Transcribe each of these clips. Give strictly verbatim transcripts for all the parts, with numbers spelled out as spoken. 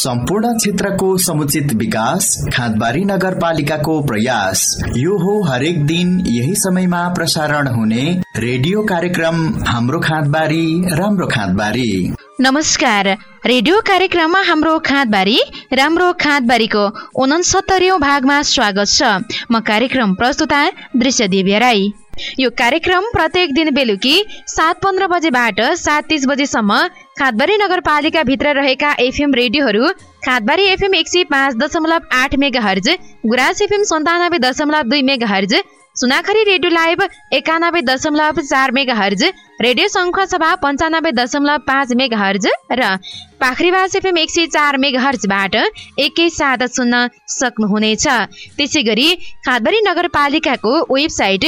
सम्पूर्ण क्षेत्रको समुचित विकास खादबारी नगरपालिकाको प्रयास। यो हो हरेक दिन यही समयमा प्रसारण हुने रेडियो कार्यक्रम हाम्रो खादबारी राम्रो खादबारी। नमस्कार, रेडियो कार्यक्रममा हाम्रो खादबारी राम्रो खादबारीको उनसत्तरीौं भागमा स्वागत छ। म कार्यक्रम प्रस्तुता दृश्य देविया राई। यो कार्यक्रम प्रत्येक दिन बेलुकी सात पन्ध्र बजेबाट सात तीस बजेसम्म खादबारी नगरपालिका भित्र रहेका एफएम रेडियोहरू खादबारी एफएम एक सय पाँच दशमलव आठ मेगा हर्ज, गुराँस एफएम सन्तानब्बे दशमलव दुई megahertz, Sunakhari radio live एकानब्बे दशमलव चार मेगा हर्ज, रेडियो शङ्ख सभा पन्चानब्बे दशमलव पाँच मेगा हर्ज र पाखरीवास एफएम एक सय चार मेगा हर्जबाट एकैसाथ सुन्न सक्नुहुनेछ। त्यसै गरी खादबारी नगरपालिकाको website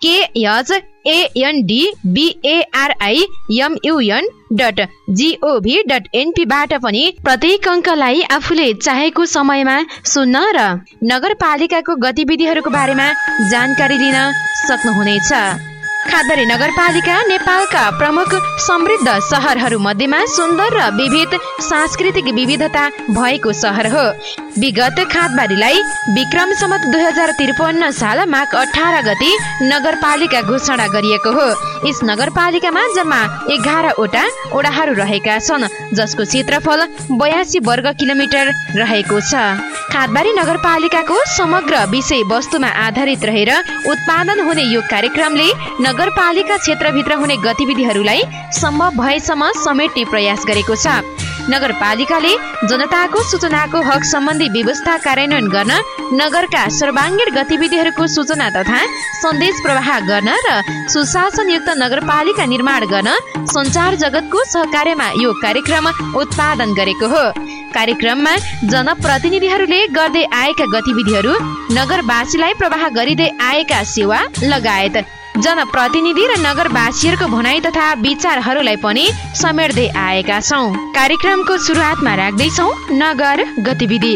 KHANDBARIMUN dot GOV dot NP बाट पनि प्रत्येक अङ्कलाई आफूले चाहेको समयमा सुन्न र नगरपालिकाको गतिविधिहरूको बारेमा जानकारी लिन सक्नुहुनेछ। खादबारी नगरपालिका नेपालका प्रमुख समृद्ध सहरहरू मध्येमा सुन्दर र विविध सांस्कृतिक विविधता भएको सहर हो। विगत खादबारीलाई विक्रम सम्वत दुई हजार त्रिपन्न साल माघ अठार गते नगरपालिका घोषणा गरिएको हो। यस नगरपालिकामा जम्मा एघारवटा ओडाहरू रहेका छन्, जसको क्षेत्रफल बयासी वर्ग किलोमिटर रहेको छ। खादबारी नगरपालिकाको समग्र विषय वस्तुमा आधारित रहेर उत्पादन हुने यो कार्यक्रमले नगरपालिका क्षेत्रभित्र हुने गतिविधिहरूलाई सम्भव भएसम्म समेट्ने प्रयास गरेको छ। नगरपालिकाले जनताको सूचनाको हक सम्बन्धी व्यवस्था कार्यान्वयन गर्न, नगरका सर्वाङ्गीण गतिविधिहरूको सूचना तथा सन्देश प्रवाह गर्न र सुशासनयुक्त नगरपालिका निर्माण गर्न सञ्चार जगतको सहकार्यमा यो कार्यक्रम उत्पादन गरेको हो। कार्यक्रममा जनप्रतिनिधिहरूले गर्दै आएका गतिविधिहरू, नगरवासीलाई प्रवाह गरिँदै आएका सेवा लगायत जनप्रतिनिधि र नगरवासीहरूको भनाइ तथा विचारहरूलाई पनि समेट्दै आएका छौं। कार्यक्रमको सुरुवातमा राख्दैछौं नगर गतिविधि।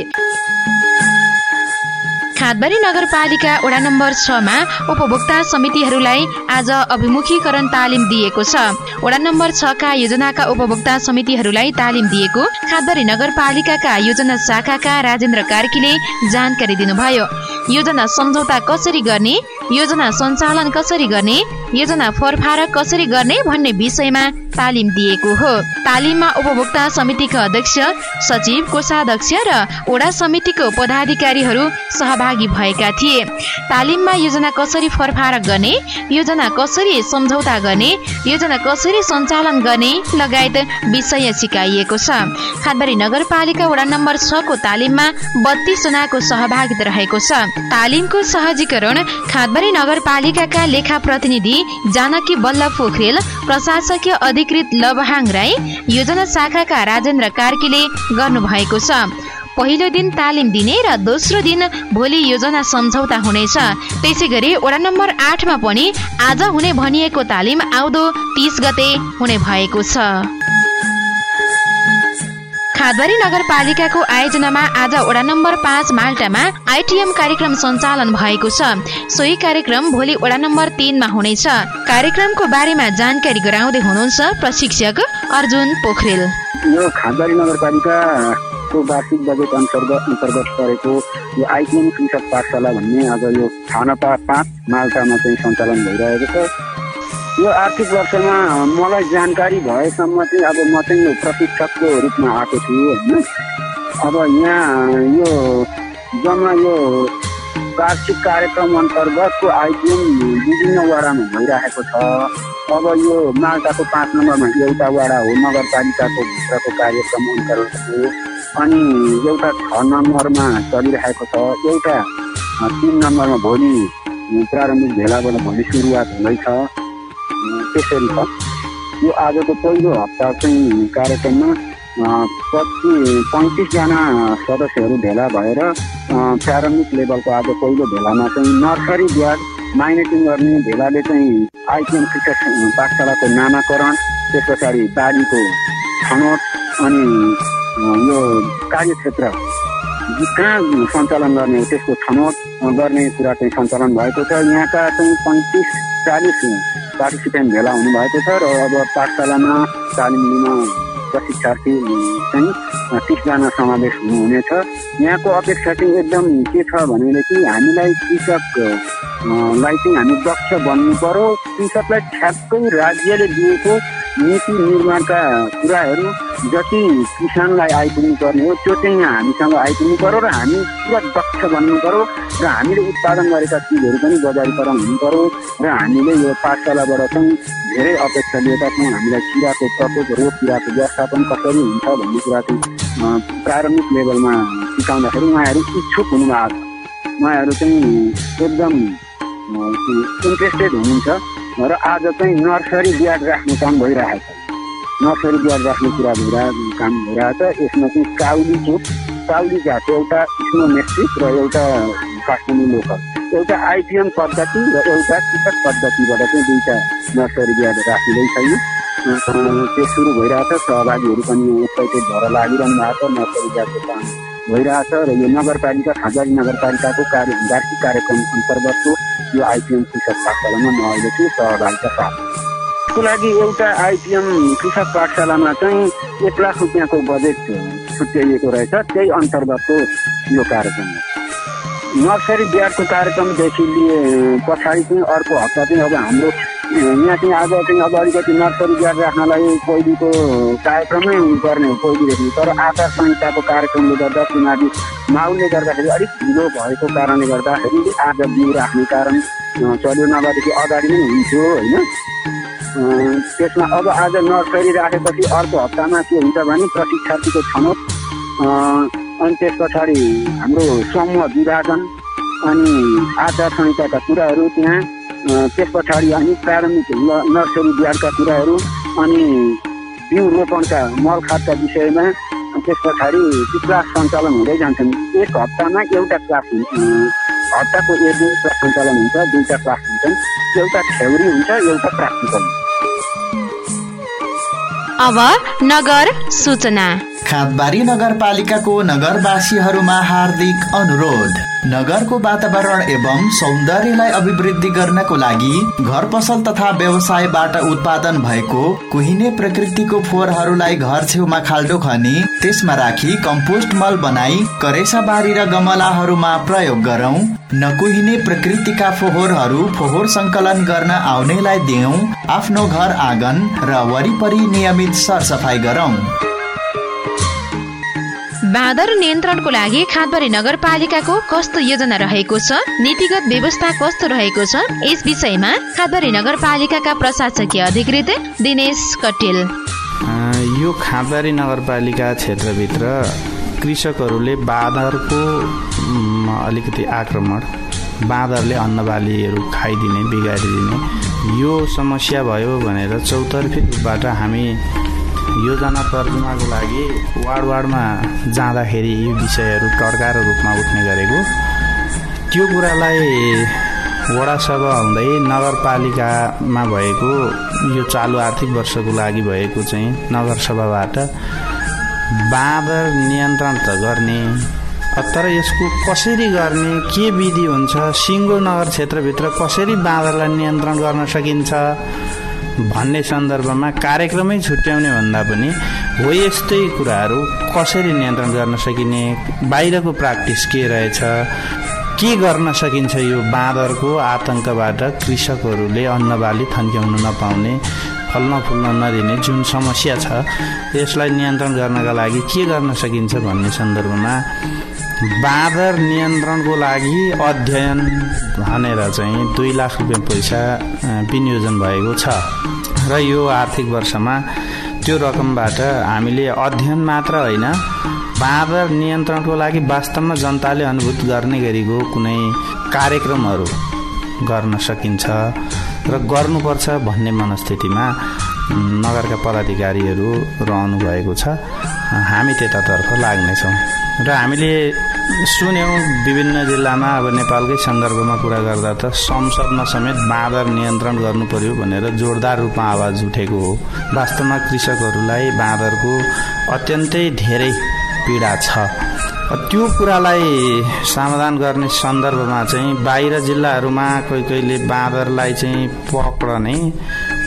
खादबारी नगरपालिका वडा नम्बर छ मा उपभोक्ता समितिहरूलाई आज अभिमुखीकरण तालिम दिएको छ। वडा नम्बर छ का योजनाका उपभोक्ता समितिहरूलाई तालिम दिएको खादबारी नगरपालिकाका योजना शाखाका राजेन्द्र कार्कीले जानकारी दिनुभयो। योजना सम्झौता कसरी गर्ने, योजना सञ्चालन कसरी गर्ने, योजना फरफारक कसरी गर्ने भन्ने विषयमा तालिम दिएको हो। तालिममा उपभोक्ता समितिका अध्यक्ष, सचिव, कोषाध्यक्ष र वडा समितिको पदाधिकारीहरू सहभागी भएका थिए। तालिममा योजना कसरी फरफारक गर्ने, योजना कसरी सम्झौता गर्ने, योजना कसरी सञ्चालन गर्ने लगायत विषय सिकाइएको छ। खादबारी नगरपालिका वडा नम्बर छ को तालिममा बत्तीस जनाको सहभागिता रहेको छ। तालिमको सहजीकरण खादबारी नगरपालिकाका लेखा प्रतिनिधि जानकी बल्लभ पोखरेल, प्रशासकीय अधिकृत लबहाङ राई, योजना शाखाका राजेन्द्र कार्कीले गर्नुभएको छ। पहिलो दिन तालिम दिने र दोस्रो दिन भोलि योजना सम्झौता हुनेछ। त्यसै गरी वडा नम्बर आठमा पनि आज हुने भनिएको तालिम आउँदो तीस गते हुने भएको छ। खादबारी नगरपालिकाको आयोजनामा आज वडा नम्बर पाँच माल्टामा आइटिएम कार्यक्रम सञ्चालन भएको छ। सोही कार्यक्रम भोलि वडा नम्बर तीनमा हुनेछ। कार्यक्रमको बारेमा जानकारी गराउँदै हुनुहुन्छ प्रशिक्षक अर्जुन पोखरेल। यो खादबारी नगरपालिकाको वार्षिक बजेट अन्तर्गत अन्तर्गत परेको यो आइटिएम कृषक पाठशाला भन्ने आज यो थानापा पाँच माल्टामा चाहिँ सञ्चालन भइरहेको छ। यो आर्थिक वर्षमा मलाई जानकारी भएसम्म चाहिँ अब म चाहिँ यो प्रशिक्षकको रूपमा आएको छु होइन। अब यहाँ यो जम्मा यो वार्षिक कार्यक्रम अन्तर्गतको आइटिएम विभिन्न वडामा भइरहेको छ। अब यो माल्टाको पाँच नम्बरमा एउटा वडा हो नगरपालिकाको भित्रको कार्यक्रम अन्तर्गतको, अनि एउटा छ नम्बरमा चलिरहेको छ, एउटा तिन नम्बरमा भोलि प्रारम्भिक भेलाबाट भोलि सुरुवात हुँदैछ। त्यसरी छ। यो आजको पहिलो हप्ता चाहिँ कार्यक्रममा पच्चिस पैँतिसजना सदस्यहरू भेला भएर प्रारम्भिक लेभलको आज पहिलो भेलामा चाहिँ नर्सरी ब्याज माइनेटिङ गर्ने भेलाले चाहिँ आइटिएम कृषक पाठशालाको नामाकरण, त्यस पछाडि बारीको छनौट अनि यो कार्यक्षेत्र कहाँ सञ्चालन गर्ने हो त्यसको छनौट गर्ने कुरा चाहिँ सञ्चालन भएको छ। यहाँका चाहिँ पैँतिस चालिस पार्टिसिपेन्ट भेला हुनुभएको छ र अब पाठशालामा तालिम लिन प्रशिक्षार्थी चाहिँ तीसजना समावेश हुनुहुनेछ। यहाँको अपेक्षा चाहिँ एकदम के छ भनेदेखि हामीलाई कृषकलाई चाहिँ हामी दक्ष बन्नु पर्यो। कृषकलाई ठ्याक्कै राज्यले दिएको नीति निर्माणका कुराहरू जति किसानलाई आइपुग्नु पर्ने हो त्यो चाहिँ यहाँ हामीसँग आइपुग्नु पर्यो र हामी पुरा दक्ष बन्नु पर्यो र हामीले उत्पादन गरेका चिजहरू पनि बजारीकरण हुनु पर्यो र हामीले यो पाठशालाबाट चाहिँ धेरै अपेक्षा लिएका छौँ। हामीलाई किराको प्रकोप रोग किराको व्यवस्थापन कसरी हुन्छ भन्ने कुरा चाहिँ प्रारम्भिक लेभलमा सिकाउँदाखेरि उहाँहरू इच्छुक हुनुभएको छ। उहाँहरू चाहिँ एकदम इन्ट्रेस्टेड हुनुहुन्छ र आज चाहिँ नर्सरी बियाड राख्ने काम भइरहेको छ। नर्सरी बियाड राख्ने कुरा भइरहेको काम भइरहेको छ। यसमा चाहिँ काउली चुप काउली जात एउटा स्नोमेस्टिक र एउटा काठमाडौँ लोकल एउटा आइपिएम पद्धति र एउटा कृषक पद्धतिबाट चाहिँ दुईवटा नर्सरी बियाड राखिँदैछ। त्यो सुरु भइरहेछ। सहभागीहरू पनि एक्साइटेड भएर लागिरहनु भएको छ। नर्सरी बियाडको काम भइरहेछ र यो नगरपालिका खाजारी नगरपालिकाको कार्य वार्षिक कार्यक्रम अन्तर्गतको यो आइपिएम कृषक पाठशालामा म अहिले चाहिँ सहभागिता साथ त्यसको लागि एउटा आइपिएम कृषक पाठशालामा चाहिँ एक लाख रुपियाँको बजेट छुट्याइएको रहेछ। त्यही अन्तर्गतको यो कार्यक्रम नर्सरी बियाडको कार्यक्रमदेखि लिए पछाडि चाहिँ अर्को हप्ता चाहिँ अब हाम्रो यहाँ चाहिँ आज चाहिँ अब अलिकति नर्सरी बियाड राख्नलाई पहिलेको कार्यक्रमै गर्ने हो पहिलेदेखि। तर आचार संहिताको कार्यक्रमले गर्दा चुनावी माहौलले गर्दाखेरि अलिक ढिलो भएको कारणले गर्दाखेरि आज बिउ राख्ने कारण चल्यो। नभएदेखि अगाडि नै हुन्थ्यो होइन। त्यसमा अब आज नर्सरी राखेपछि अर्को हप्तामा के हुन्छ भने प्रशिक्षार्थीको छनौट अनि त्यस पछाडि हाम्रो समूह विभाजन अनि आचार संहिताका कुराहरू त्यहाँ त्यस पछाडि अनि प्रारम्भिक नर्सरी बियाडका कुराहरू अनि बिउ रोपणका मल खादका विषयमा त्यस पछाडि क्लास सञ्चालन हुँदै जान्छन्। एक हप्तामा एउटा क्लास हुन्छ। हप्ताको एक दिन क्लास सञ्चालन हुन्छ। दुईवटा क्लास हुन्छन्। एउटा थ्योरी हुन्छ एउटा प्र्याक्टिकल। अब नगर सूचना। खादबारी नगरपालिकाको नगरवासीहरूमा हार्दिक अनुरोध। नगरको वातावरण एवं सौन्दर्यलाई अभिवृद्धि गर्नको लागि घर पसल तथा व्यवसायबाट उत्पादन भएको कुहिने प्रकृतिको फोहोरहरूलाई घर छेउमा खाल्डो खनी त्यसमा राखी कम्पोस्ट मल बनाई करेसा बारी र गमलाहरूमा प्रयोग गरौं। नकुहिने प्रकृतिका फोहोरहरू फोहोर संकलन गर्न आउनेलाई दियौं। आफ्नो घर आँगन र वरिपरि नियमित सरसफाई गरौं। बाँदर नियन्त्रणको लागि खादबारी नगरपालिकाको कस्तो योजना रहेको छ, नीतिगत व्यवस्था कस्तो रहेको छ, यस विषयमा खादबारी नगरपालिकाका प्रशासकीय अधिकृत दिनेश कटेल। यो खादबारी नगरपालिका क्षेत्रभित्र कृषकहरूले बाँदरको अलिकति आक्रमण, बाँदरले अन्नबालीहरू खाइदिने बिगारिदिने यो समस्या भयो भनेर चौतर्फी रूपबाट हामी योजना तर्जुमाको लागि वार्ड वार्डमा जाँदाखेरि यो विषयहरू टड्काएर रूपमा उठ्ने गरेको। त्यो कुरालाई वडा सभा हुँदै नगरपालिकामा भएको यो चालु आर्थिक वर्षको लागि भएको चाहिँ नगरसभाबाट बाँदर नियन्त्रण त गर्ने, तर यसको कसरी गर्ने, के विधि हुन्छ, सिङ्गो नगर क्षेत्रभित्र कसरी बाँदरलाई नियन्त्रण गर्न सकिन्छ भन्ने सन्दर्भमा कार्यक्रमै छुट्याउने भन्दा पनि हो यस्तै कुराहरू कसरी नियन्त्रण गर्न सकिने, बाहिरको प्र्याक्टिस के रहेछ, के गर्न सकिन्छ यो बाँदरको आतंकबाट कृषकहरूले अन्नबाली थन्क्याउन नपाउने, फल्न फुल्न नदिने जुन समस्या छ यसलाई नियन्त्रण गर्नका लागि के गर्न सकिन्छ भन्ने सन्दर्भमा बाँदर नियन्त्रणको लागि अध्ययन भनेर चाहिँ दुई लाख रुपियाँ पैसा विनियोजन भएको छ र यो आर्थिक वर्षमा त्यो रकमबाट हामीले अध्ययन मात्र होइन बाँदर नियन्त्रणको लागि वास्तवमा जनताले अनुभूत गर्ने गरीको कुनै कार्यक्रमहरू गर्न सकिन्छ र गर्नुपर्छ भन्ने मनस्थितिमा नगरका पदाधिकारीहरू रहनु भएको छ। हामी त्यतातर्फ लाग्नेछौँ र हामीले सुन्यौँ विभिन्न जिल्लामा अब नेपालकै सन्दर्भमा कुरा गर्दा त संसदमा समेत बाँदर नियन्त्रण गर्नु पर्यो भनेर जोरदार रूपमा आवाज उठेको हो। वास्तवमा कृषकहरूलाई बाँदरको अत्यन्तै धेरै पीडा छ। त्यो कुरालाई समाधान गर्ने सन्दर्भमा चाहिँ बाहिर जिल्लाहरूमा कोही कोहीले बाँदरलाई चाहिँ पक्रने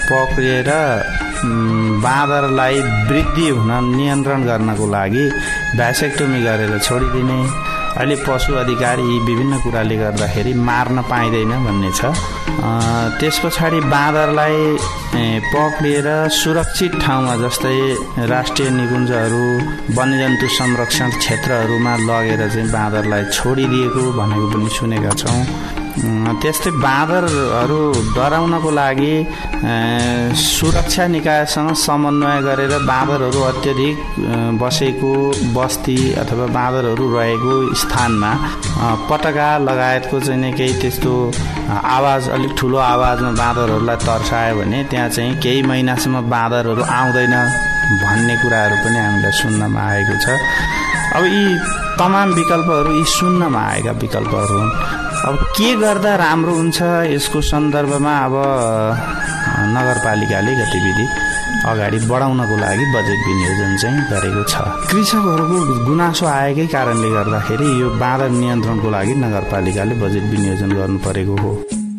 पक्रिएर बाँदरलाई वृद्धि हुन नियन्त्रण गर्नको लागि भ्यासेक्टोमी गरेर छोडिदिने। अहिले पशु अधिकार यी विभिन्न कुराले गर्दाखेरि मार्न पाइँदैन भन्ने छ। त्यस पछाडि बाँदरलाई पक्रिएर सुरक्षित ठाउँमा जस्तै राष्ट्रिय निकुञ्जहरू वन्यजन्तु संरक्षण क्षेत्रहरूमा लगेर चाहिँ बाँदरलाई छोडिदिएको भनेको पनि सुनेका छौँ। त्यस्तै बाँदरहरू डराउनको लागि सुरक्षा निकायसँग समन्वय गरेर बाँदरहरू अत्यधिक बसेको बस्ती अथवा बाँदरहरू रहेको स्थानमा पटका लगायतको चाहिँ केही त्यस्तो आवाज अलिक ठुलो आवाजमा बाँदरहरूलाई तर्सायो भने त्यहाँ चाहिँ केही महिनासम्म बाँदरहरू आउँदैन भन्ने कुराहरू पनि हामीलाई सुन्नमा आएको छ। अब यी तमाम विकल्पहरू यी सुन्नमा आएका विकल्पहरू हुन्। अब के गर्दा राम्रो हुन्छ यसको सन्दर्भमा अब नगरपालिकाले गतिविधि अगाडि बढाउनको लागि बजेट विनियोजन चाहिँ गरेको छ। कृषकहरूको गुनासो आएकै कारणले गर्दाखेरि यो बाँदर नियन्त्रणको लागि नगरपालिकाले बजेट विनियोजन गर्नु परेको हो।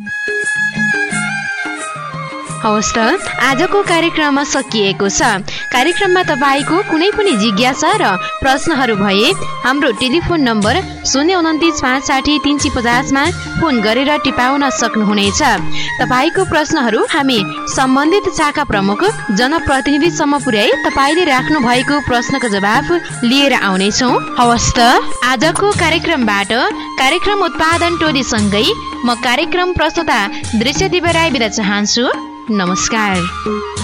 हवस् त, आजको कार्यक्रममा सकिएको छ। कार्यक्रममा तपाईँको कुनै पनि जिज्ञासा र प्रश्नहरू भए हाम्रो टेलिफोन नम्बर शून्य उन्तिस पाँच साठी तिन सय पचासमा फोन गरेर टिपाउन सक्नुहुनेछ। तपाईँको प्रश्नहरू हामी सम्बन्धित शाखा प्रमुख जनप्रतिनिधिसम्म पुर्याई तपाईँले राख्नु भएको प्रश्नको जवाफ लिएर आउनेछौँ। हवस् त, आजको कार्यक्रमबाट कार्यक्रम उत्पादन टोलीसँगै म कार्यक्रम प्रस्तुता दृश्य दिव्य राई बिदा चाहन्छु। नमस्कार।